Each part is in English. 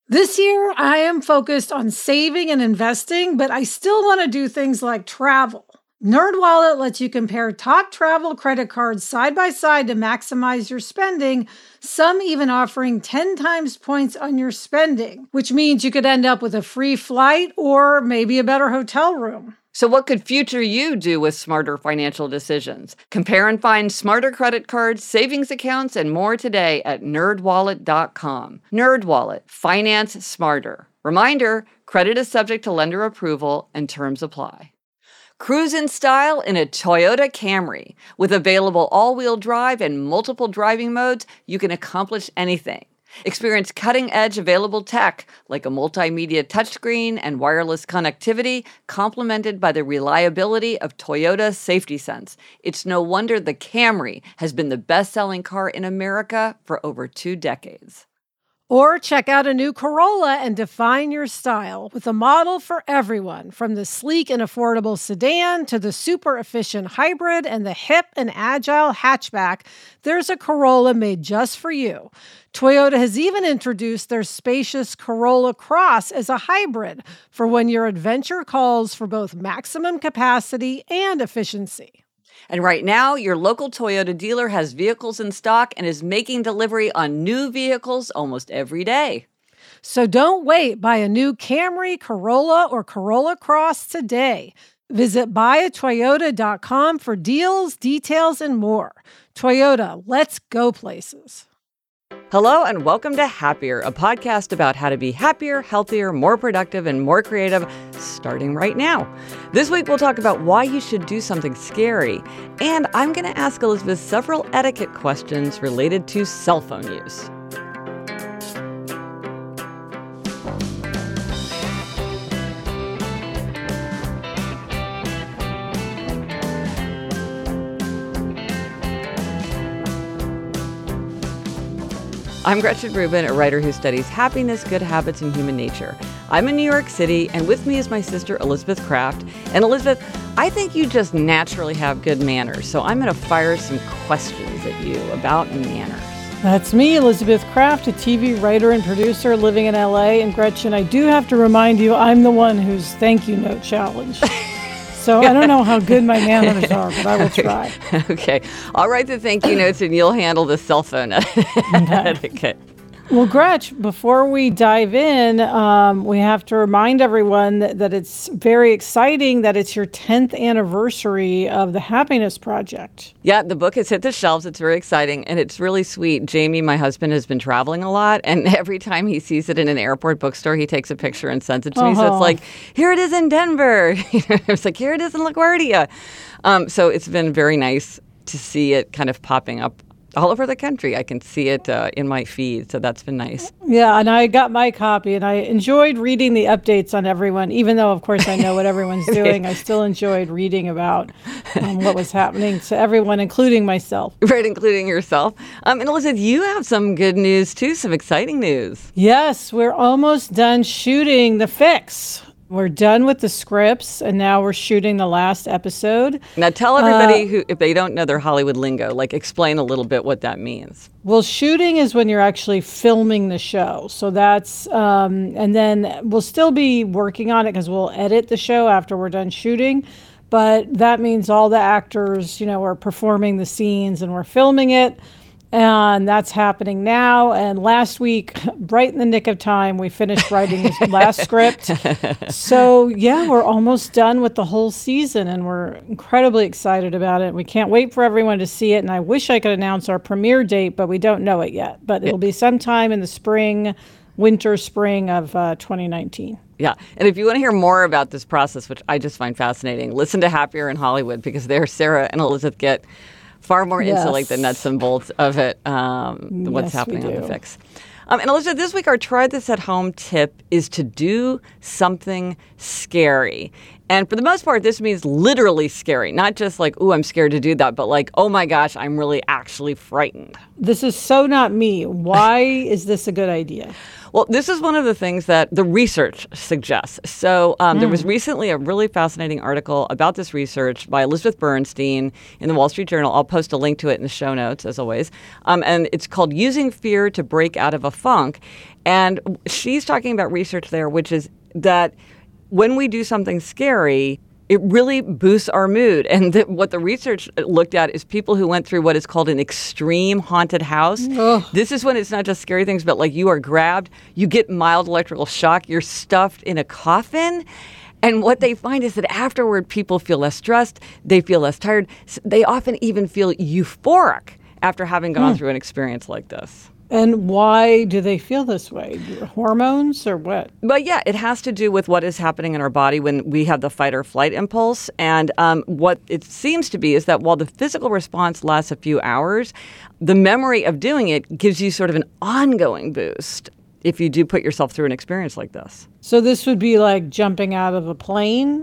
This year, I am focused on saving and investing, but I still want to do things like travel. NerdWallet lets you compare top travel credit cards side by side to maximize your spending, some even offering 10 times points on your spending, which means you could end up with a free flight or maybe a better hotel room. So what could future you do with smarter financial decisions? Compare and find smarter credit cards, savings accounts, and more today at nerdwallet.com. NerdWallet. Finance smarter. Reminder, credit is subject to lender approval and terms apply. Cruise in style in a Toyota Camry. With available all-wheel drive and multiple driving modes, you can accomplish anything. Experience cutting-edge available tech like a multimedia touchscreen and wireless connectivity, complemented by the reliability of Toyota Safety Sense. It's no wonder the Camry has been the best-selling car in America for over 2 decades. Or check out a new Corolla and define your style with a model for everyone, from the sleek and affordable sedan to the super efficient hybrid and the hip and agile hatchback. There's a Corolla made just for you. Toyota has even introduced their spacious Corolla Cross as a hybrid for when your adventure calls for both maximum capacity and efficiency. And right now, your local Toyota dealer has vehicles in stock and is making delivery on new vehicles almost every day. So don't wait. Buy a new Camry, Corolla, or Corolla Cross today. Visit buyatoyota.com for deals, details, and more. Toyota, let's go places. Hello and welcome to Happier, a podcast about how to be happier, healthier, more productive, and more creative, starting right now. This week we'll talk about why you should do something scary, and I'm going to ask Elizabeth several etiquette questions related to cell phone use. I'm Gretchen Rubin, a writer who studies happiness, good habits, and human nature. I'm in New York City, and with me is my sister, Elizabeth Kraft. And Elizabeth, I think you just naturally have good manners, so I'm going to fire some questions at you about manners. That's me, Elizabeth Kraft, a TV writer and producer living in LA. And Gretchen, I do have to remind you, I'm the one whose thank you note challenged. So I don't know how good my manners are, but I will try. Okay. I'll write the thank you notes and you'll handle the cell phone etiquette. Well, Gretch, before we dive in, we have to remind everyone that it's very exciting that it's your 10th anniversary of the Happiness Project. Yeah, the book has hit the shelves. It's very exciting, and it's really sweet. Jamie, my husband, has been traveling a lot, and every time he sees it in an airport bookstore, he takes a picture and sends it to me. So it's like, here it is in Denver. It's like, here it is in LaGuardia. So it's been very nice to see it kind of popping up all over the country. I can see it in my feed, so that's been nice. Yeah, and I got my copy, and I enjoyed reading the updates on everyone. Even though, of course, I know what everyone's doing, I still enjoyed reading about what was happening to everyone, including myself. Right, including yourself. And Elizabeth, you have some good news, too, some exciting news. Yes, we're almost done shooting The Fix. We're done with the scripts, and now we're shooting the last episode. Now, tell everybody who, if they don't know their Hollywood lingo, explain a little bit what that means. Well, shooting is when you're actually filming the show. So that's, and then we'll still be working on it because we'll edit the show after we're done shooting. But that means all the actors, are performing the scenes and we're filming it. And that's happening now. And last week, right in the nick of time, we finished writing this last script. So, yeah, we're almost done with the whole season, and we're incredibly excited about it. We can't wait for everyone to see it. And I wish I could announce our premiere date, but we don't know it yet. But it'll be sometime in the spring of 2019. Yeah. And if you want to hear more about this process, which I just find fascinating, listen to Happier in Hollywood, because there Sarah and Elizabeth get far more into the nuts and bolts of it, what's happening on The Fix. And Elizabeth, this week our try this at home tip is to do something scary. And for the most part, this means literally scary, not just ooh, I'm scared to do that, but oh my gosh, I'm really actually frightened. This is so not me. Why is this a good idea? Well, this is one of the things that the research suggests. So there was recently a really fascinating article about this research by Elizabeth Bernstein in the Wall Street Journal. I'll post a link to it in the show notes, as always. And it's called Using Fear to Break Out of a Funk. And she's talking about research there, which is that when we do something scary, it really boosts our mood. And what the research looked at is people who went through what is called an extreme haunted house. Ugh. This is when it's not just scary things, but like you are grabbed, you get mild electrical shock, you're stuffed in a coffin. And what they find is that afterward, people feel less stressed, they feel less tired. They often even feel euphoric after having gone through an experience like this. And why do they feel this way? Hormones or what? But yeah, it has to do with what is happening in our body when we have the fight or flight impulse. And what it seems to be is that while the physical response lasts a few hours, the memory of doing it gives you sort of an ongoing boost if you do put yourself through an experience like this. So this would be like jumping out of a plane,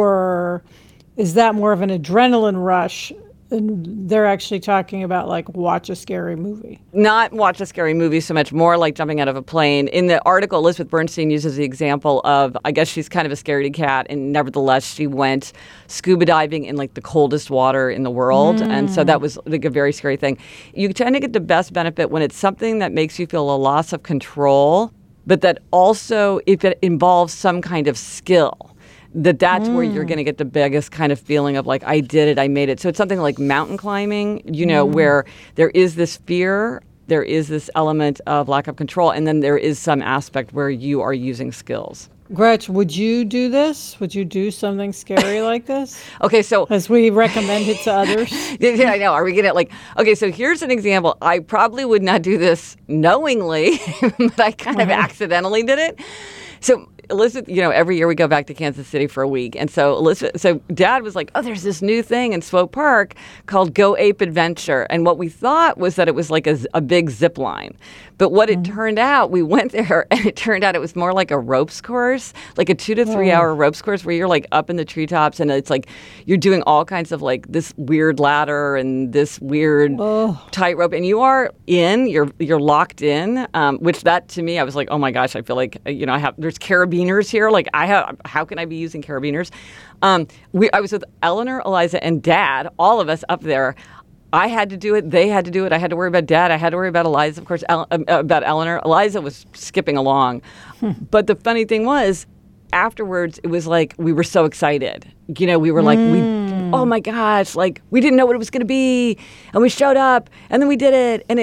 or is that more of an adrenaline rush? And they're actually talking about like watch a scary movie. Not watch a scary movie so much, more like jumping out of a plane. In the article, Elizabeth Bernstein uses the example of, I guess she's kind of a scaredy cat, and nevertheless she went scuba diving in like the coldest water in the world. And so that was like a very scary thing. You tend to get the best benefit when it's something that makes you feel a loss of control, but that also if it involves some kind of skill. That's where you're going to get the biggest kind of feeling of like, I did it, I made it. So it's something like mountain climbing, where there is this fear, there is this element of lack of control, and then there is some aspect where you are using skills. Gretch, would you do this? Would you do something scary like this? Okay, so... as we recommend it to others? Yeah, I know. Are we going to okay, so here's an example. I probably would not do this knowingly, but I kind of accidentally did it. So Elizabeth, every year we go back to Kansas City for a week. And so Dad was like, oh, there's this new thing in Swope Park called Go Ape Adventure. And what we thought was that it was like a big zip line. But what it turned out, we went there and it turned out it was more like a ropes course, like a 2 to 3 hour ropes course where you're like up in the treetops and it's like you're doing all kinds of like this weird ladder and this weird tightrope. And you are you're locked in, which that to me, I was like, oh my gosh, I feel like, there's carabiners here. Like how can I be using carabiners? I was with Eleanor, Eliza, and Dad, all of us up there. I had to do it. They had to do it. I had to worry about Dad. I had to worry about Eliza, of course, about Eleanor. Eliza was skipping along. But the funny thing was, afterwards, it was like we were so excited. We were like, oh my gosh, like we didn't know what it was going to be. And we showed up and then we did it. And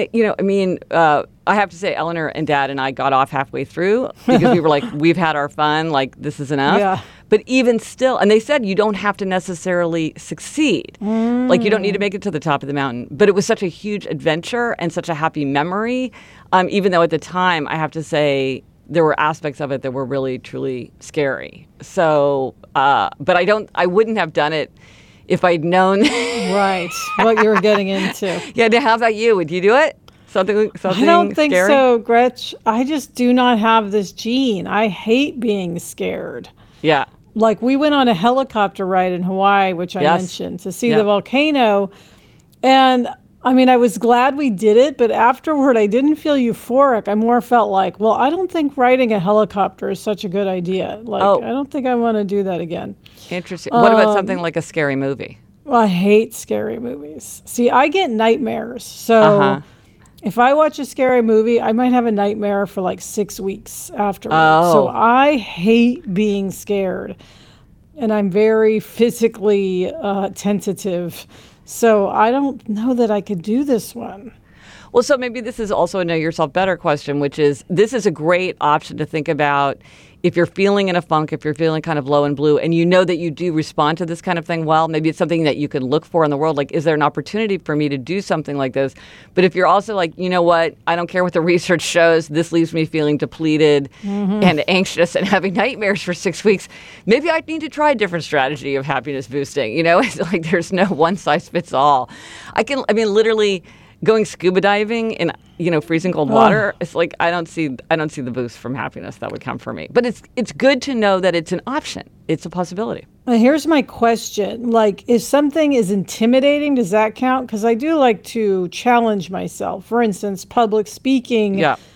I have to say, Eleanor and Dad and I got off halfway through because we were like, we've had our fun. Like, this is enough. Yeah. But even still, and they said you don't have to necessarily succeed. Like, you don't need to make it to the top of the mountain. But it was such a huge adventure and such a happy memory, even though at the time, I have to say, there were aspects of it that were really, truly scary. So, but I wouldn't have done it if I'd known. Right, what you were getting into. Yeah, how about you? Would you do it? Something I don't think scary? So, Gretch. I just do not have this gene. I hate being scared. Yeah. Like, we went on a helicopter ride in Hawaii, which I mentioned, to see the volcano. And, I was glad we did it, but afterward, I didn't feel euphoric. I more felt like, well, I don't think riding a helicopter is such a good idea. Like, I don't think I want to do that again. Interesting. What about something like a scary movie? Well, I hate scary movies. See, I get nightmares. So if I watch a scary movie, I might have a nightmare for like 6 weeks afterwards. Oh. So I hate being scared. And I'm very physically tentative. So I don't know that I could do this one. Well, so maybe this is also a know yourself better question, which is this is a great option to think about if you're feeling in a funk, if you're feeling kind of low and blue, and you know that you do respond to this kind of thing well, maybe it's something that you can look for in the world. Like, is there an opportunity for me to do something like this? But if you're also like, you know what, I don't care what the research shows, this leaves me feeling depleted and anxious and having nightmares for 6 weeks, maybe I need to try a different strategy of happiness boosting. It's like there's no one size fits all. Literally going scuba diving in, freezing cold water, it's like I don't see the boost from happiness that would come for me. But it's good to know that it's an option. It's a possibility. Well, here's my question. Like, if something is intimidating, does that count? Because I do like to challenge myself. For instance, public speaking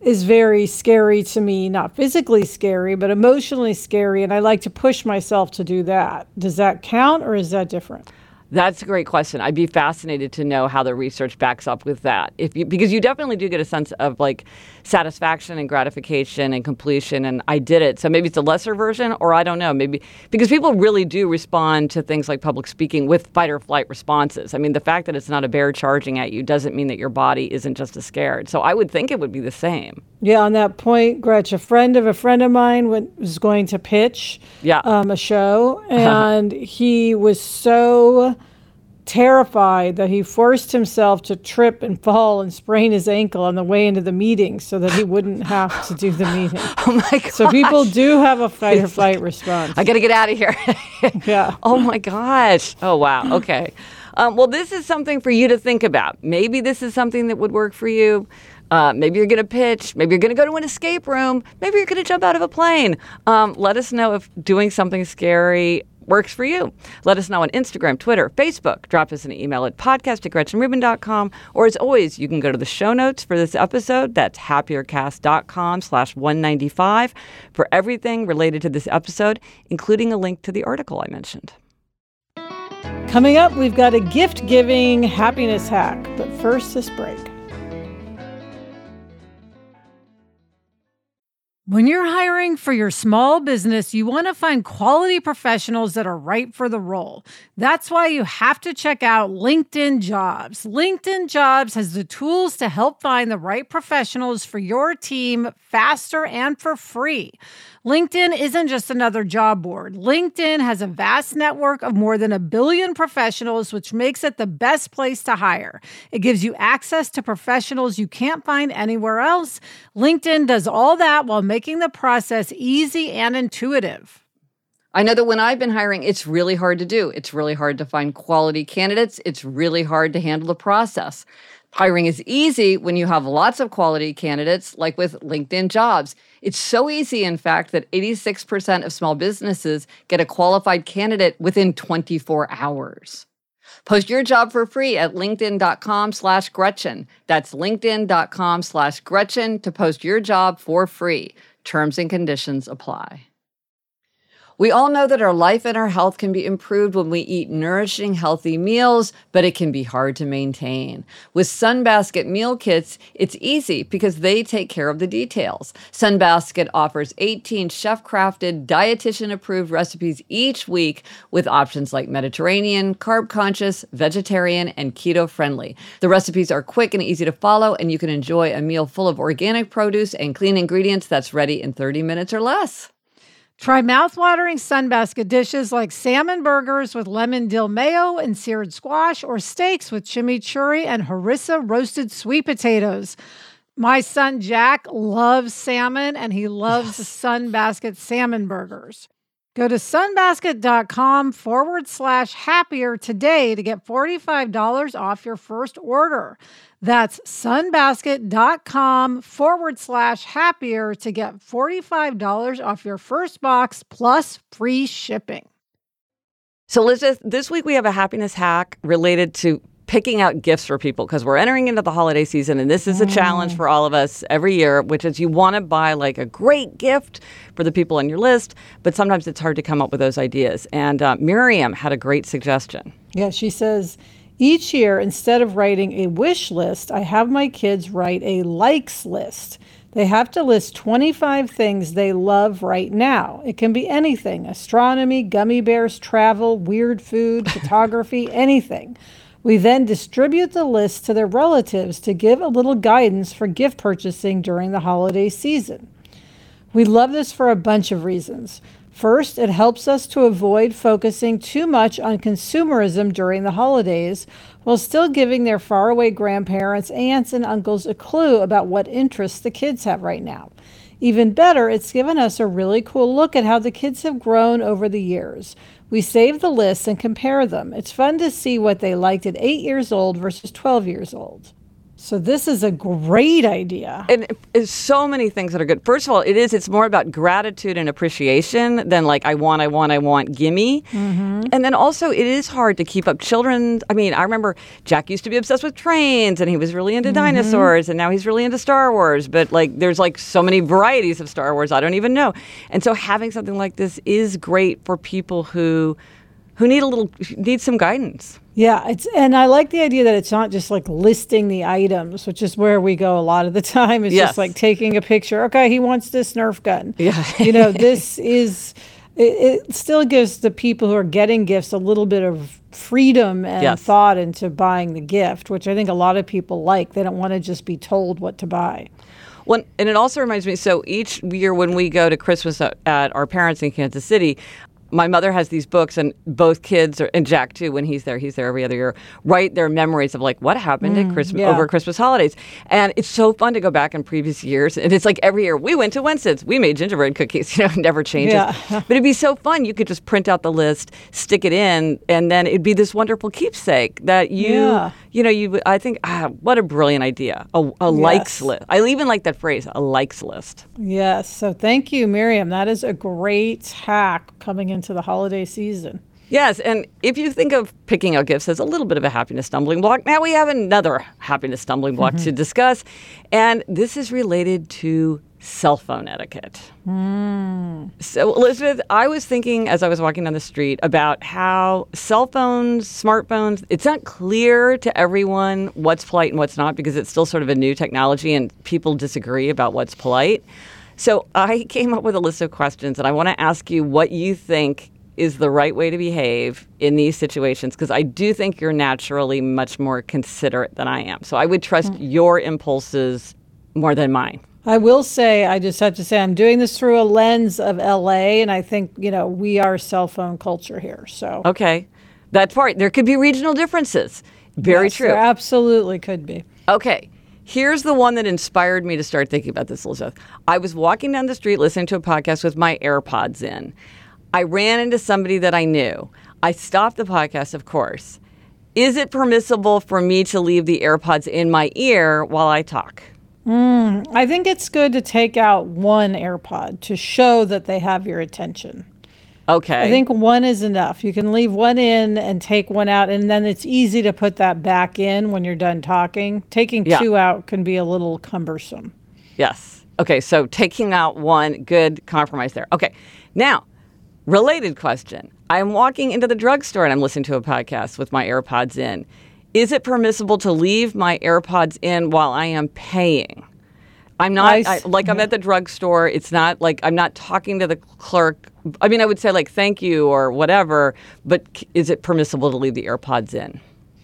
is very scary to me, not physically scary, but emotionally scary. And I like to push myself to do that. Does that count or is that different? That's a great question. I'd be fascinated to know how the research backs up with that. Because you definitely do get a sense of like satisfaction and gratification and completion, and I did it. So maybe it's a lesser version, or I don't know. Maybe because people really do respond to things like public speaking with fight or flight responses. I mean, the fact that it's not a bear charging at you doesn't mean that your body isn't just as scared. So I would think it would be the same. Yeah, on that point, Gretch, a friend of mine was going to pitch a show, and he was so terrified that he forced himself to trip and fall and sprain his ankle on the way into the meeting so that he wouldn't have to do the meeting. Oh my gosh. So people do have a fight or flight response. I got to get out of here. Yeah. Oh my gosh. Oh, wow. Okay. Well, this is something for you to think about. Maybe this is something that would work for you. Maybe you're going to pitch. Maybe you're going to go to an escape room. Maybe you're going to jump out of a plane. Let us know if doing something scary works for you. Let us know on Instagram, Twitter, Facebook. Drop us an email at podcast@gretchenrubin.com. Or as always, you can go to the show notes for this episode. That's happiercast.com/195 for everything related to this episode, including a link to the article I mentioned. Coming up, we've got a gift-giving happiness hack. But first, this break. When you're hiring for your small business, you want to find quality professionals that are right for the role. That's why you have to check out LinkedIn Jobs. LinkedIn Jobs has the tools to help find the right professionals for your team faster and for free. LinkedIn isn't just another job board. LinkedIn has a vast network of more than 1 billion professionals, which makes it the best place to hire. It gives you access to professionals you can't find anywhere else. LinkedIn does all that while making the process easy and intuitive. I know that when I've been hiring, it's really hard to do. It's really hard to find quality candidates. It's really hard to handle the process. Hiring is easy when you have lots of quality candidates, like with LinkedIn Jobs. It's so easy, in fact, that 86% of small businesses get a qualified candidate within 24 hours. Post your job for free at linkedin.com/Gretchen. That's linkedin.com/Gretchen to post your job for free. Terms and conditions apply. We all know that our life and our health can be improved when we eat nourishing, healthy meals, but it can be hard to maintain. With Sunbasket meal kits, it's easy because they take care of the details. Sunbasket offers 18 chef-crafted, dietitian-approved recipes each week with options like Mediterranean, carb-conscious, vegetarian, and keto-friendly. The recipes are quick and easy to follow, and you can enjoy a meal full of organic produce and clean ingredients that's ready in 30 minutes or less. Try mouthwatering Sunbasket dishes like salmon burgers with lemon dill mayo and seared squash, or steaks with chimichurri and harissa roasted sweet potatoes. My son Jack loves salmon, and he loves the Sunbasket salmon burgers. Go to sunbasket.com/happier today to get $45 off your first order. That's sunbasket.com/happier to get $45 off your first box plus free shipping. So Elizabeth, this week we have a happiness hack related to picking out gifts for people, because we're entering into the holiday season, and this is a challenge for all of us every year, which is you want to buy like a great gift for the people on your list, but sometimes it's hard to come up with those ideas. And Miriam had a great suggestion. Yeah, she says, each year, instead of writing a wish list, I have my kids write a likes list. They have to list 25 things they love right now. It can be anything: astronomy, gummy bears, travel, weird food, photography, anything. We then distribute the list to their relatives to give a little guidance for gift purchasing during the holiday season. We love this for a bunch of reasons. First, it helps us to avoid focusing too much on consumerism during the holidays, while still giving their faraway grandparents, aunts, and uncles a clue about what interests the kids have right now. Even better, it's given us a really cool look at how the kids have grown over the years. We save the lists and compare them. It's fun to see what they liked at 8 years old versus 12 years old. So this is a great idea. And it's so many things that are good. First of all, it's more about gratitude and appreciation than like, I want, gimme. Mm-hmm. And then also it is hard to keep up children. I mean, I remember Jack used to be obsessed with trains and he was really into dinosaurs and now he's really into Star Wars. But like, there's like so many varieties of Star Wars, I don't even know. And so having something like this is great for people who need some guidance. Yeah, and I like the idea that it's not just like listing the items, which is where we go a lot of the time. It's just like taking a picture. Okay, he wants this Nerf gun. Yeah. This is, it still gives the people who are getting gifts a little bit of freedom and thought into buying the gift, which I think a lot of people like. They don't want to just be told what to buy. Well, and it also reminds me, so each year when we go to Christmas at our parents' in Kansas City, my mother has these books, and both kids, and Jack too, when he's there every other year, write their memories of like what happened at Christmas over Christmas holidays. And it's so fun to go back in previous years. And it's like every year, we went to Winston's, we made gingerbread cookies, it never changes. Yeah. But it'd be so fun. You could just print out the list, stick it in, and then it'd be this wonderful keepsake that I think, what a brilliant idea. A likes list. I even like that phrase, a likes list. Yes. So thank you, Miriam. That is a great hack coming into the holiday season. Yes, and if you think of picking out gifts as a little bit of a happiness stumbling block, now we have another happiness stumbling block to discuss, and this is related to cell phone etiquette. So, Elizabeth, I was thinking as I was walking down the street about how cell phones, smartphones, it's not clear to everyone what's polite and what's not because it's still sort of a new technology and people disagree about what's polite. So I came up with a list of questions, and I want to ask you what you think is the right way to behave in these situations, because I do think you're naturally much more considerate than I am. So I would trust your impulses more than mine. I will say, I just have to say, I'm doing this through a lens of LA, and I think, we are cell phone culture here. So okay. That part, there could be regional differences. Very true. There absolutely could be. Okay. Here's the one that inspired me to start thinking about this, Elizabeth. I was walking down the street listening to a podcast with my AirPods in. I ran into somebody that I knew. I stopped the podcast, of course. Is it permissible for me to leave the AirPods in my ear while I talk? I think it's good to take out one AirPod to show that they have your attention. Okay. I think one is enough. You can leave one in and take one out, and then it's easy to put that back in when you're done talking. Taking two out can be a little cumbersome. Yes. Okay, so taking out one, good compromise there. Okay, now, related question. I'm walking into the drugstore and I'm listening to a podcast with my AirPods in. Is it permissible to leave my AirPods in while I am paying? I'm not, I'm at the drugstore. It's not like I'm not talking to the clerk. I mean, I would say like, thank you or whatever, but is it permissible to leave the AirPods in?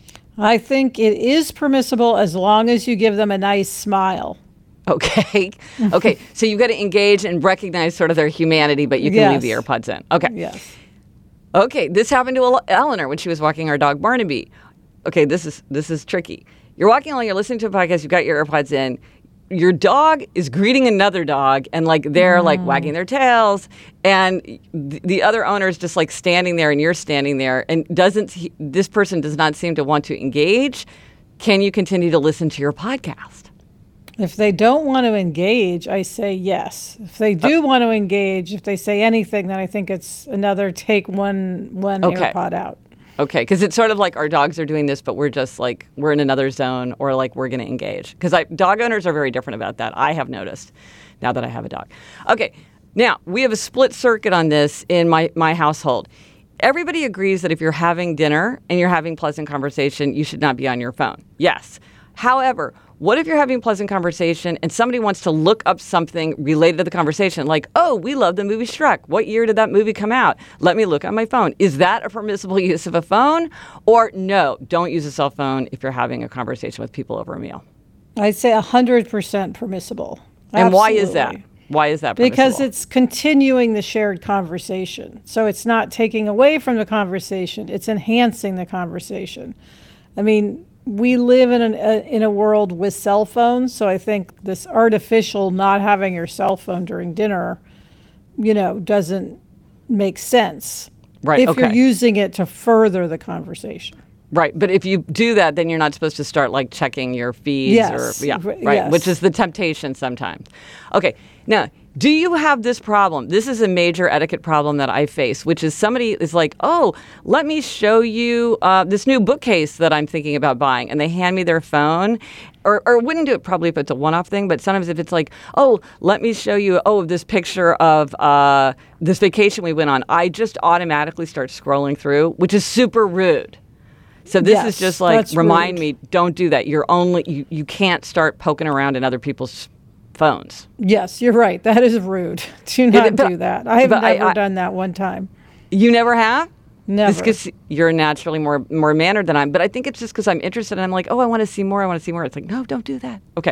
I think it is permissible as long as you give them a nice smile. Okay. Okay. So you've got to engage and recognize sort of their humanity, but you can leave the AirPods in. Okay. Yes. Okay. This happened to Eleanor when she was walking our dog Barnaby. Okay. This is tricky. You're walking along, you're listening to a podcast, you've got your AirPods in. Your dog is greeting another dog and like they're like wagging their tails and the other owner is just like standing there and you're standing there and this person does not seem to want to engage. Can you continue to listen to your podcast? If they don't want to engage, I say yes. If they do want to engage, if they say anything, then I think it's another take one AirPod out. Okay, because it's sort of like our dogs are doing this, but we're just like, we're in another zone or like we're going to engage. Because dog owners are very different about that. I have noticed now that I have a dog. Okay, now we have a split circuit on this in my household. Everybody agrees that if you're having dinner and you're having pleasant conversation, you should not be on your phone. Yes. However, what if you're having a pleasant conversation and somebody wants to look up something related to the conversation? Like, oh, we love the movie Shrek. What year did that movie come out? Let me look on my phone. Is that a permissible use of a phone? Or no, don't use a cell phone if you're having a conversation with people over a meal. I'd say 100% permissible. And Absolutely. why is that? Why is that permissible? Because it's continuing the shared conversation. So it's not taking away from the conversation. It's enhancing the conversation. I mean, we live in a world with cell phones, so I think this artificial not having your cell phone during dinner, doesn't make sense. Right. If you're using it to further the conversation. Right. But if you do that, then you're not supposed to start like checking your feeds Yes. or, right. Yes. Which is the temptation sometimes. Okay. Now, do you have this problem? This is a major etiquette problem that I face, which is somebody is like, oh, let me show you this new bookcase that I'm thinking about buying. And they hand me their phone or wouldn't do it probably if it's a one-off thing. But sometimes if it's like, oh, let me show you, this picture of this vacation we went on. I just automatically start scrolling through, which is super rude. So this is just like, remind me, don't do that. You can't start poking around in other people's phones. Yes, you're right. That is rude. Do not do that. I have never done that one time. You never have? Never. It's because you're naturally more mannered than I am. But I think it's just because I'm interested and I'm like, oh, I want to see more. It's like, no, don't do that. Okay.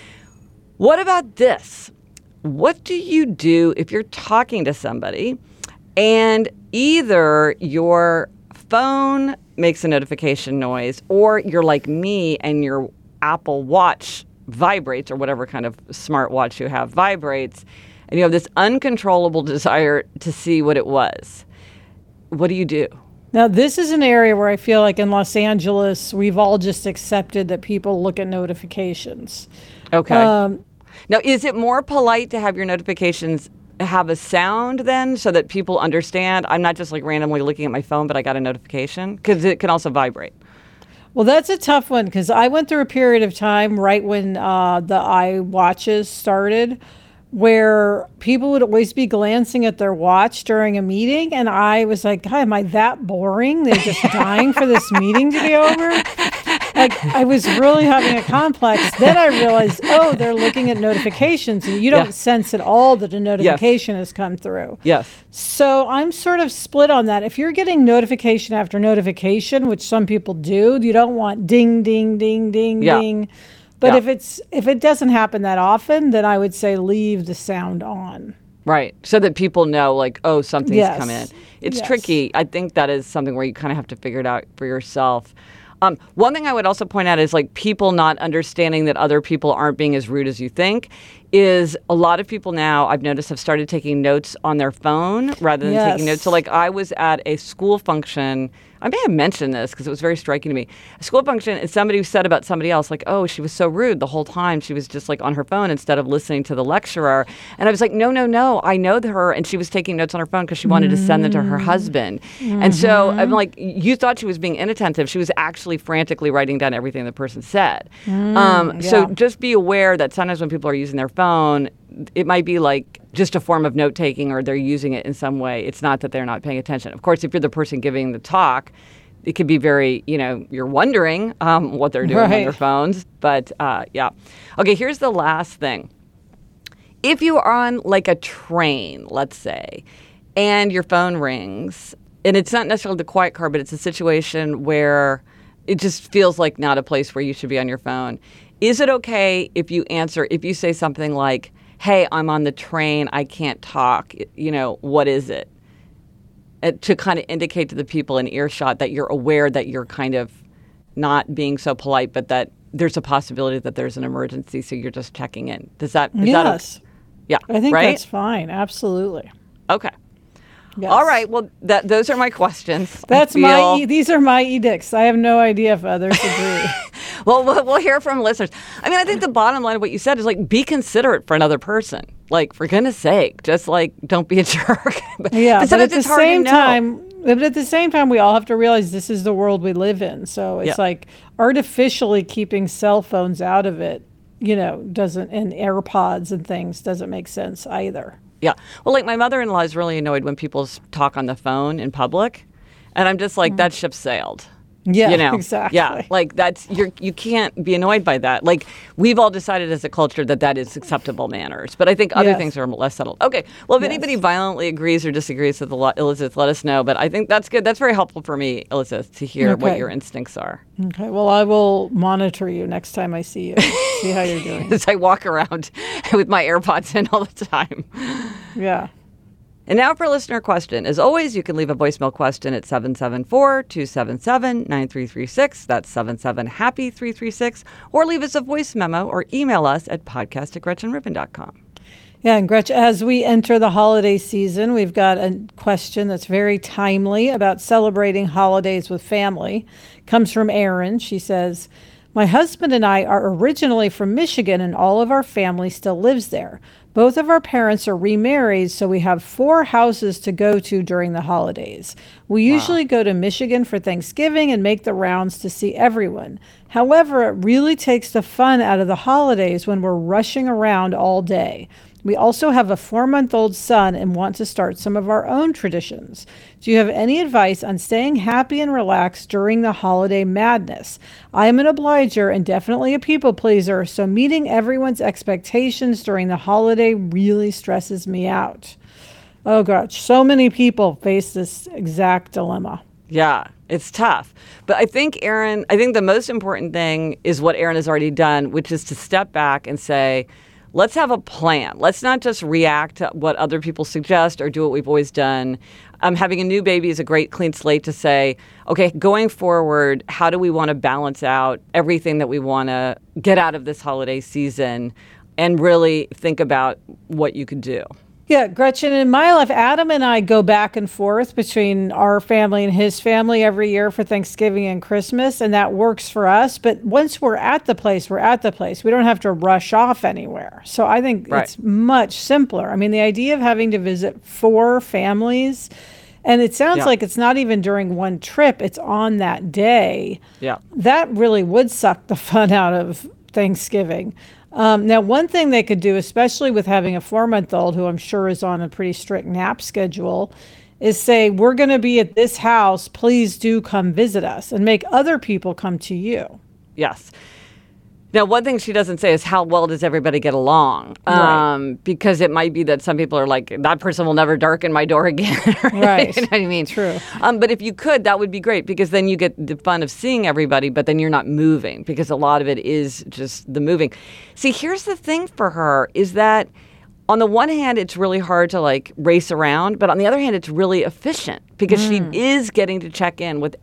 What about this? What do you do if you're talking to somebody and either your phone makes a notification noise or you're like me and your Apple Watch vibrates or whatever kind of smartwatch you have vibrates and you have this uncontrollable desire to see what it was? What do you do? Now, this is an area where I feel like in Los Angeles, we've all just accepted that people look at notifications. Okay. Now, is it more polite to have your notifications have a sound then so that people understand I'm not just like randomly looking at my phone, but I got a notification? Because it can also vibrate. Well, that's a tough one because I went through a period of time right when the iWatches started where people would always be glancing at their watch during a meeting. And I was like, God, am I that boring? They're just dying for this meeting to be over. Like, I was really having a complex. Then I realized, they're looking at notifications and you don't sense at all that a notification has come through. Yes. So I'm sort of split on that. If you're getting notification after notification, which some people do, you don't want ding, ding, ding, ding, ding. But if it doesn't happen that often, then I would say leave the sound on. Right. So that people know, like, oh, something's come in. It's tricky. I think that is something where you kind of have to figure it out for yourself. One thing I would also point out is like people not understanding that other people aren't being as rude as you think is a lot of people now I've noticed have started taking notes on their phone rather than taking notes. So like I was at a school function. I may have mentioned this because it was very striking to me. A school function and somebody said about somebody else like, oh, she was so rude the whole time. She was just like on her phone instead of listening to the lecturer. And I was like, no. I know her. And she was taking notes on her phone because she wanted to send them to her husband. And so I'm like, you thought she was being inattentive. She was actually frantically writing down everything the person said. So just be aware that sometimes when people are using their phone, it might be like just a form of note taking or they're using it in some way. It's not that they're not paying attention. Of course, if you're the person giving the talk, it could be very, you're wondering what they're doing on their phones. But Okay, here's the last thing. If you are on like a train, let's say, and your phone rings, and it's not necessarily the quiet car, but it's a situation where it just feels like not a place where you should be on your phone. Is it okay if you say something like, hey, I'm on the train, I can't talk, what is it? To kind of indicate to the people in earshot that you're aware that you're kind of not being so polite, but that there's a possibility that there's an emergency, so you're just checking in. Is that yeah, I think right? that's fine. Absolutely. Okay. Yes. All right. Well, those are my questions. These are my edicts. I have no idea if others agree. Well, we'll hear from listeners. I mean, I think the bottom line of what you said is like, be considerate for another person. Like, for goodness sake, just like, don't be a jerk. But at the same time, we all have to realize this is the world we live in. So it's like artificially keeping cell phones out of it, doesn't, and AirPods and things doesn't make sense either. Yeah. Well, like my mother-in-law is really annoyed when people talk on the phone in public. And I'm just like, that ship sailed. Yeah, exactly. Yeah, like you can't be annoyed by that. Like we've all decided as a culture that is acceptable manners, but I think other things are less settled. Okay, well, if anybody violently agrees or disagrees with Elizabeth, let us know. But I think that's good. That's very helpful for me, Elizabeth, to hear what your instincts are. Okay, well, I will monitor you next time I see you, see how you're doing. As I walk around with my AirPods in all the time. Yeah. And now for a listener question. As always, you can leave a voicemail question at 774-277-9336. That's 77-HAPPY-336. Or leave us a voice memo or email us at podcast@gretchenrubin.com. Yeah, and Gretchen, as we enter the holiday season, we've got a question that's very timely about celebrating holidays with family. Comes from Erin. She says, my husband and I are originally from Michigan, and all of our family still lives there. Both of our parents are remarried, so we have 4 houses to go to during the holidays. We usually go to Michigan for Thanksgiving and make the rounds to see everyone. However, it really takes the fun out of the holidays when we're rushing around all day. We also have a 4-month-old son and want to start some of our own traditions. Do you have any advice on staying happy and relaxed during the holiday madness? I am an obliger and definitely a people pleaser, so meeting everyone's expectations during the holiday really stresses me out. Oh gosh, so many people face this exact dilemma. Yeah, it's tough. But I think, Erin, the most important thing is what Erin has already done, which is to step back and say, let's have a plan. Let's not just react to what other people suggest or do what we've always done. Having a new baby is a great clean slate to say, okay, going forward, how do we want to balance out everything that we want to get out of this holiday season and really think about what you could do? Yeah, Gretchen, in my life, Adam and I go back and forth between our family and his family every year for Thanksgiving and Christmas, and that works for us. But once we're at the place, we're at the place. We don't have to rush off anywhere. So I think it's much simpler. I mean, the idea of having to visit 4 families, and it sounds like it's not even during one trip, it's on that day. Yeah. That really would suck the fun out of Thanksgiving. Now, one thing they could do, especially with having a 4-month-old who I'm sure is on a pretty strict nap schedule, is say, we're going to be at this house. Please do come visit us, and make other people come to you. Yes. Now, one thing she doesn't say is how well does everybody get along? Right. Because it might be that some people are like, that person will never darken my door again. Right. You know what I mean? True. But if you could, that would be great, because then you get the fun of seeing everybody, but then you're not moving, because a lot of it is just the moving. See, here's the thing for her is that on the one hand, it's really hard to like race around, but on the other hand, it's really efficient because she is getting to check in with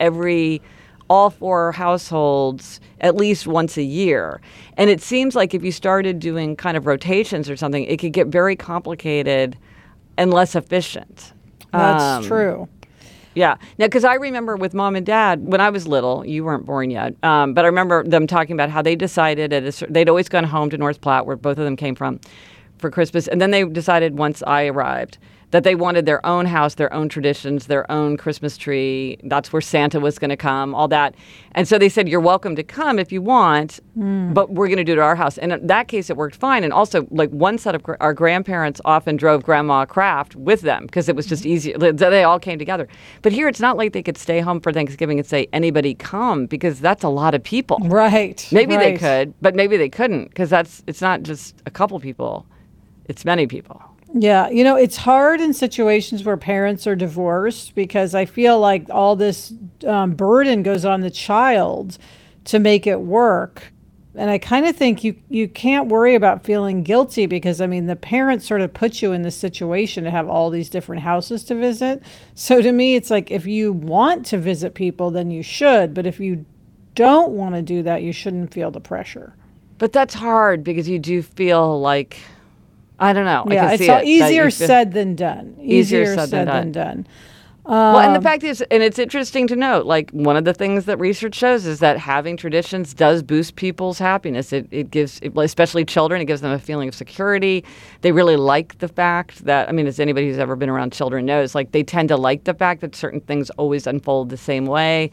all 4 households at least once a year. And it seems like if you started doing kind of rotations or something, it could get very complicated and less efficient. That's true. Yeah. Now, because I remember with Mom and Dad, when I was little, you weren't born yet, but I remember them talking about how they decided they'd always gone home to North Platte, where both of them came from, for Christmas. And then they decided once I arrived that they wanted their own house, their own traditions, their own Christmas tree. That's where Santa was going to come, all that. And so they said, you're welcome to come if you want, but we're going to do it at our house. And in that case, it worked fine. And also, like, one set of our grandparents often drove Grandma Kraft with them because it was just easier. They all came together. But here, it's not like they could stay home for Thanksgiving and say, anybody come, because that's a lot of people. Right. Maybe they could, but maybe they couldn't, because it's not just a couple people. It's many people. Yeah, it's hard in situations where parents are divorced, because I feel like all this burden goes on the child to make it work. And I kind of think you can't worry about feeling guilty, because, I mean, the parents sort of put you in this situation to have all these different houses to visit. So to me, it's like, if you want to visit people, then you should. But if you don't want to do that, you shouldn't feel the pressure. But that's hard, because you do feel like, I don't know. Yeah, it's easier said than done. Easier said than done. Well, and the fact is, and it's interesting to note, like, one of the things that research shows is that having traditions does boost people's happiness. It gives, especially children, it gives them a feeling of security. They really like the fact that, I mean, as anybody who's ever been around children knows, like, they tend to like the fact that certain things always unfold the same way.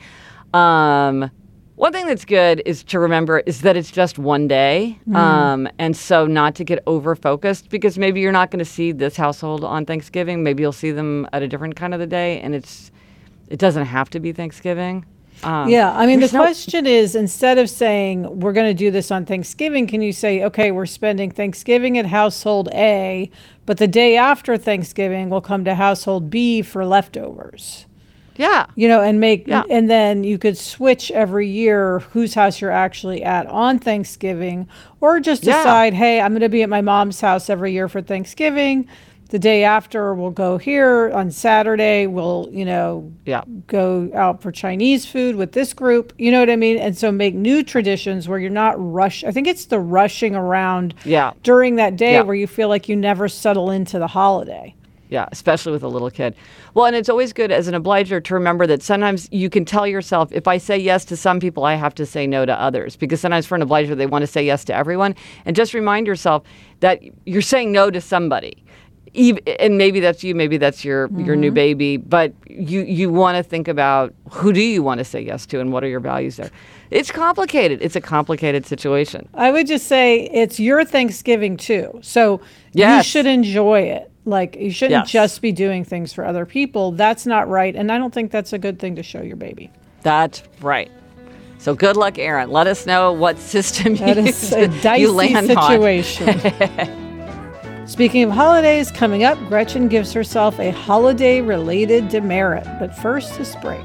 One thing that's good is to remember is that it's just one day. And so not to get over-focused, because maybe you're not going to see this household on Thanksgiving. Maybe you'll see them at a different kind of the day, and it doesn't have to be Thanksgiving. Yeah, I mean, the question is, instead of saying, we're going to do this on Thanksgiving, can you say, okay, we're spending Thanksgiving at household A, but the day after Thanksgiving, we'll come to household B for leftovers? Yeah. And then you could switch every year whose house you're actually at on Thanksgiving, or just decide, hey, I'm going to be at my mom's house every year for Thanksgiving. the day after we'll go here. On Saturday, we'll, Yeah. go out for Chinese food with this group. You know what I mean? And so make new traditions where you're not I think it's the rushing around during that day where you feel like you never settle into the holiday. Yeah, especially with a little kid. Well, and it's always good as an obliger to remember that sometimes you can tell yourself, if I say yes to some people, I have to say no to others. Because sometimes for an obliger, they want to say yes to everyone. And just remind yourself that you're saying no to somebody. And maybe that's you, maybe that's your new baby. But you want to think about who do you want to say yes to and what are your values there. It's complicated. It's a complicated situation. I would just say it's your Thanksgiving too. So you should enjoy it. Like, you shouldn't just be doing things for other people. That's not right. And I don't think that's a good thing to show your baby. That's right. So good luck, Erin. Let us know what system that is a dicey situation. Speaking of holidays, coming up, Gretchen gives herself a holiday-related demerit. But first, this break.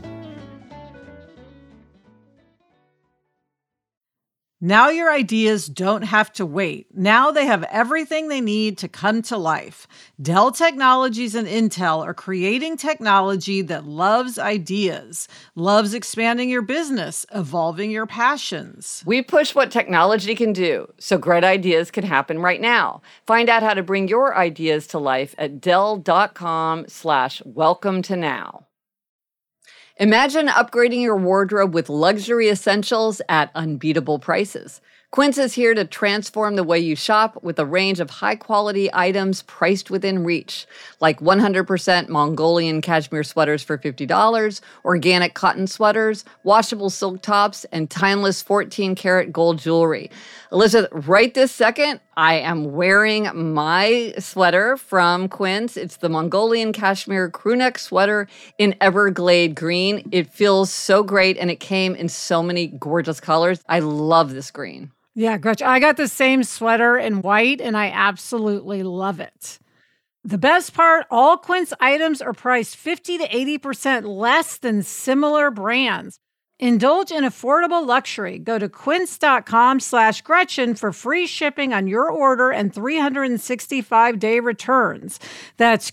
Now your ideas don't have to wait. Now they have everything they need to come to life. Dell Technologies and Intel are creating technology that loves ideas, loves expanding your business, evolving your passions. We push what technology can do so great ideas can happen right now. Find out how to bring your ideas to life at Dell.com/welcome to now. Imagine upgrading your wardrobe with luxury essentials at unbeatable prices. Quince is here to transform the way you shop with a range of high-quality items priced within reach, like 100% Mongolian cashmere sweaters for $50, organic cotton sweaters, washable silk tops, and timeless 14-karat gold jewelry. Elizabeth, right this second, I am wearing my sweater from Quince. It's the Mongolian cashmere crewneck sweater in Everglade green. It feels so great, and it came in so many gorgeous colors. I love this green. Yeah, Gretchen, I got the same sweater in white, and I absolutely love it. The best part, all Quince items are priced 50 to 80% less than similar brands. Indulge in affordable luxury. Go to quince.com/Gretchen for free shipping on your order and 365-day returns. That's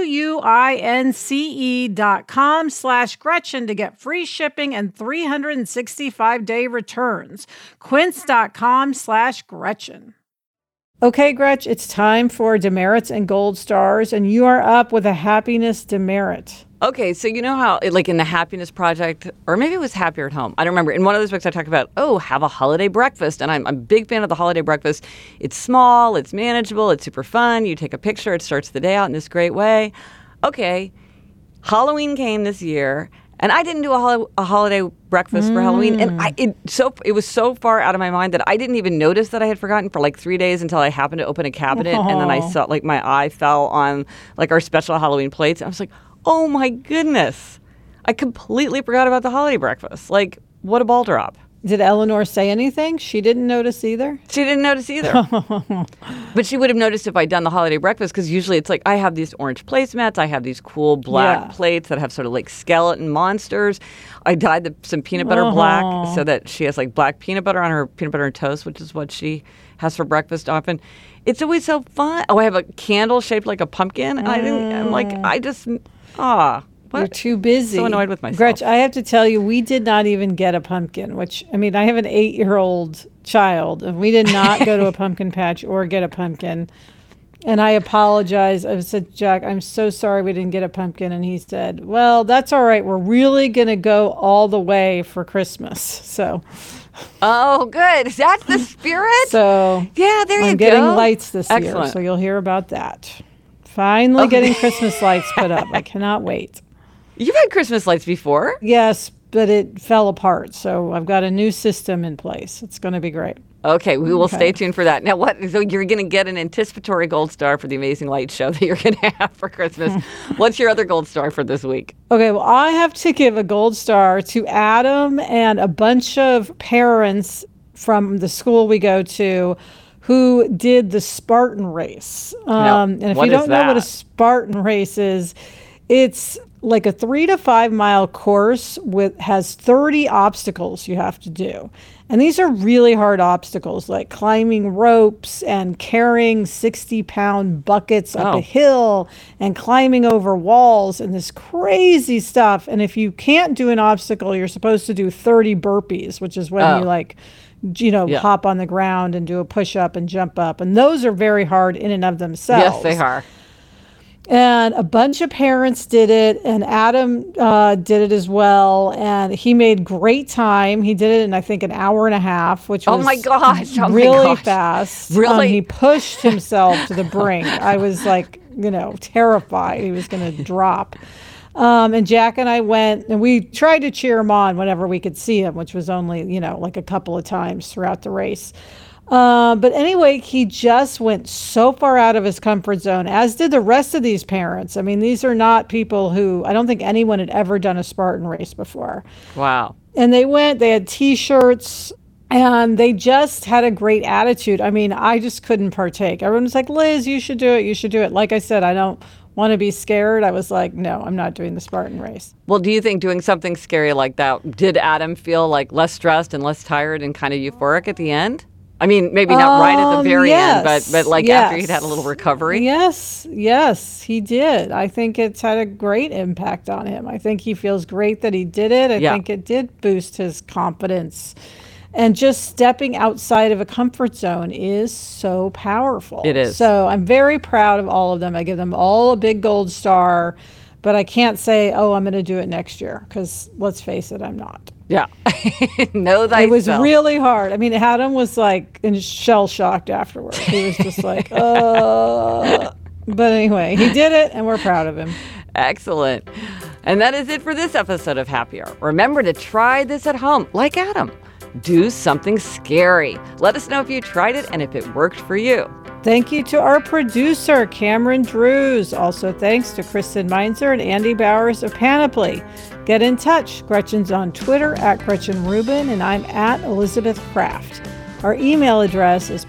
QUINCE.com/Gretchen to get free shipping and 365-day returns. Quince.com/Gretchen. Okay, Gretch, it's time for demerits and gold stars, and you are up with a happiness demerit. Okay, so you know how, like in the Happiness Project, or maybe it was Happier at Home, I don't remember. In one of those books I talk about, have a holiday breakfast. And I'm a big fan of the holiday breakfast. It's small, it's manageable, it's super fun. You take a picture, it starts the day out in this great way. Okay, Halloween came this year, and I didn't do a holiday breakfast for Halloween. And it was so far out of my mind that I didn't even notice that I had forgotten for like 3 days until I happened to open a cabinet. And then I saw, like, my eye fell on like our special Halloween plates. I was like, oh my goodness, I completely forgot about the holiday breakfast. Like, what a ball drop. Did Eleanor say anything? She didn't notice either? She didn't notice either. But she would have noticed if I'd done the holiday breakfast, because usually it's like I have these orange placemats. I have these cool black plates that have sort of like skeleton monsters. I dyed some peanut butter black so that she has like black peanut butter on her peanut butter and toast, which is what she has for breakfast often. It's always so fun. I have a candle shaped like a pumpkin. And what? You're too busy. So annoyed with myself. Gretch, I have to tell you, we did not even get a pumpkin, which, I mean, I have an 8-year-old child, and we did not go to a pumpkin patch or get a pumpkin. And I apologize. I said, Jack, I'm so sorry we didn't get a pumpkin. And he said, well, that's all right. We're really going to go all the way for Christmas. So. Oh, good. That's the spirit? So. Yeah, there you go. I'm getting lights this Excellent. year, so you'll hear about that. Finally getting Christmas lights put up. I cannot wait. You've had Christmas lights before? Yes, but it fell apart. So I've got a new system in place. It's going to be great. Okay, we will stay tuned for that. Now, so you're going to get an anticipatory gold star for the Amazing Light Show that you're going to have for Christmas. What's your other gold star for this week? Okay, well, I have to give a gold star to Adam and a bunch of parents from the school we go to who did the Spartan race. And if you don't know what a Spartan race is, It's like a 3 to 5 mile course has 30 obstacles you have to do. And these are really hard obstacles, like climbing ropes and carrying 60-pound buckets up a hill and climbing over walls and this crazy stuff. And if you can't do an obstacle, you're supposed to do 30 burpees, which is when you hop on the ground and do a push-up and jump up. And those are very hard in and of themselves. Yes, they are. And a bunch of parents did it, and Adam did it as well. And he made great time. He did it in, I think, an hour and a half, which was really fast. Really? He pushed himself to the brink. I was like, terrified he was going to drop. And Jack and I went, and we tried to cheer him on whenever we could see him, which was only, like a couple of times throughout the race. But anyway, he just went so far out of his comfort zone, as did the rest of these parents. I mean, these are not people who, I don't think anyone had ever done a Spartan race before. Wow. And they had T-shirts, and they just had a great attitude. I mean, I just couldn't partake. Everyone was like, Liz, you should do it. You should do it. Like I said, I don't want to be scared. I was like, no, I'm not doing the Spartan race. Well, do you think doing something scary like that, did Adam feel like less stressed and less tired and kind of euphoric at the end? I mean, maybe not right at the very end, but like after he'd had a little recovery? Yes, he did. I think it's had a great impact on him. I think he feels great that he did it. I think it did boost his confidence. And just stepping outside of a comfort zone is so powerful. It is. So I'm very proud of all of them. I give them all a big gold star, but I can't say, I'm going to do it next year, because let's face it, I'm not. Yeah. Know thyself. It was really hard. I mean, Adam was like shell-shocked afterwards. He was just like, But anyway, he did it, and we're proud of him. Excellent. And that is it for this episode of Happy Hour. Remember to try this at home, like Adam. Do something scary. Let us know if you tried it and if it worked for you. Thank you to our producer, Cameron Drews. Also, thanks to Kristen Meinzer and Andy Bowers of Panoply. Get in touch. Gretchen's on Twitter @GretchenRubin, and I'm @Elizabeth Kraft. Our email address is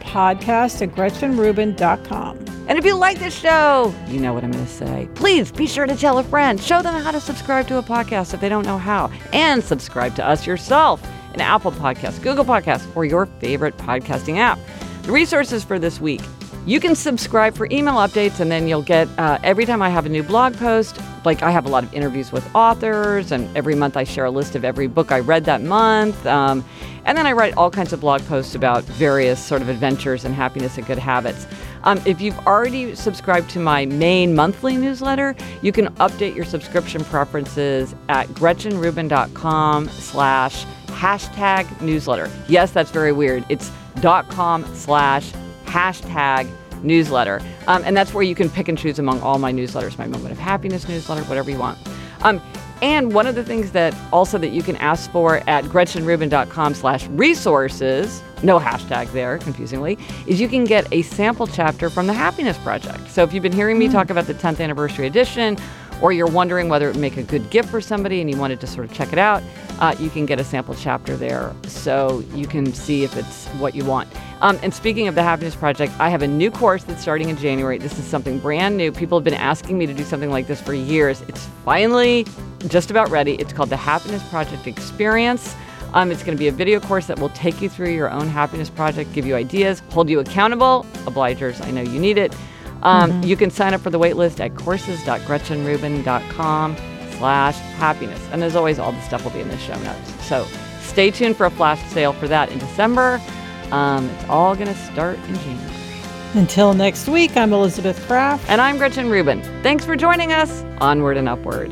podcast@GretchenRubin.com. And if you like this show, you know what I'm going to say. Please be sure to tell a friend. Show them how to subscribe to a podcast if they don't know how. And subscribe to us yourself in Apple Podcasts, Google Podcasts, or your favorite podcasting app. The resources for this week. You can subscribe for email updates, and then you'll get, every time I have a new blog post, like I have a lot of interviews with authors, and every month I share a list of every book I read that month. And then I write all kinds of blog posts about various sort of adventures and happiness and good habits. If you've already subscribed to my main monthly newsletter, you can update your subscription preferences at GretchenRubin.com/#newsletter. Yes, that's very weird. It's .com/#newsletter. And that's where you can pick and choose among all my newsletters, my Moment of Happiness newsletter, whatever you want. And one of the things that you can ask for at GretchenRubin.com/resources, no hashtag there, confusingly, is you can get a sample chapter from the Happiness Project. So if you've been hearing me talk about the 10th anniversary edition, or you're wondering whether it would make a good gift for somebody and you wanted to sort of check it out, you can get a sample chapter there so you can see if it's what you want. And speaking of the Happiness Project, I have a new course that's starting in January. This is something brand new. People have been asking me to do something like this for years. It's finally just about ready. It's called the Happiness Project Experience. It's going to be a video course that will take you through your own happiness project, give you ideas, hold you accountable. Obligers, I know you need it. You can sign up for the waitlist at courses.GretchenRubin.com/happiness. And as always, all the stuff will be in the show notes. So stay tuned for a flash sale for that in December. It's all going to start in January. Until next week, I'm Elizabeth Kraft. And I'm Gretchen Rubin. Thanks for joining us. Onward and upward.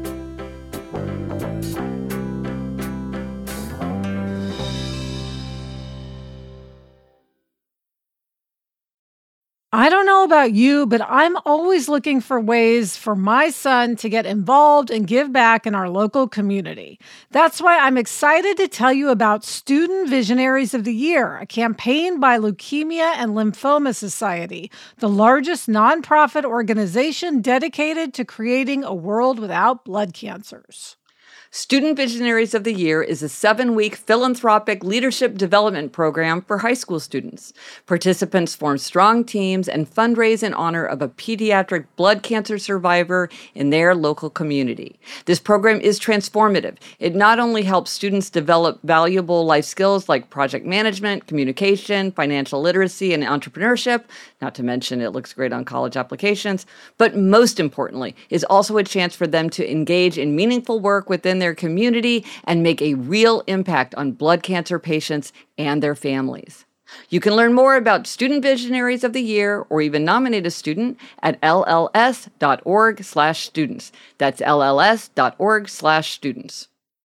I don't know about you, but I'm always looking for ways for my son to get involved and give back in our local community. That's why I'm excited to tell you about Student Visionaries of the Year, a campaign by Leukemia and Lymphoma Society, the largest nonprofit organization dedicated to creating a world without blood cancers. Student Visionaries of the Year is a 7-week philanthropic leadership development program for high school students. Participants form strong teams and fundraise in honor of a pediatric blood cancer survivor in their local community. This program is transformative. It not only helps students develop valuable life skills like project management, communication, financial literacy, and entrepreneurship, not to mention it looks great on college applications, but most importantly, is also a chance for them to engage in meaningful work within their community and make a real impact on blood cancer patients and their families. You can learn more about Student Visionaries of the Year or even nominate a student at lls.org/students. That's lls.org/students.